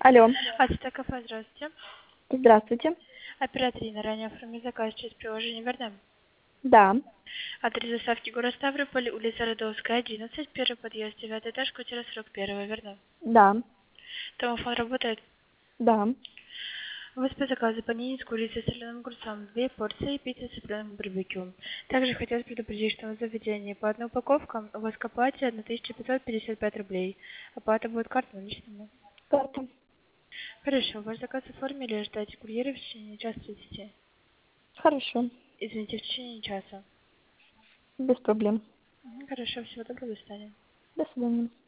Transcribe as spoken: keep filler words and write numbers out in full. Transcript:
Алло. Ацтек кафе, здравствуйте. Здравствуйте. Оператор Инна, ранее оформили заказ через приложение «Вернем». Да. Адрес доставки город Ставрополь, улица Родовская, одиннадцать, первый подъезд, девятый этаж, квартира сорок один, верно? Да. Домофон работает. Да. У вас по заказу панини с курицей с соленым огурцом, две порции пиццы с цыпленком барбекю. Также хотелось предупредить, что в заведении по одной упаковке у вас к оплате тысяча пятьсот пятьдесят пять рублей. Оплата будет картой наличными. Карта. Хорошо, ваш заказ оформили, ждайте курьера в течение часа тридцати. Хорошо. Извините, в течение часа. Без проблем. Мгм, хорошо, всего доброго, до свидания. До свидания.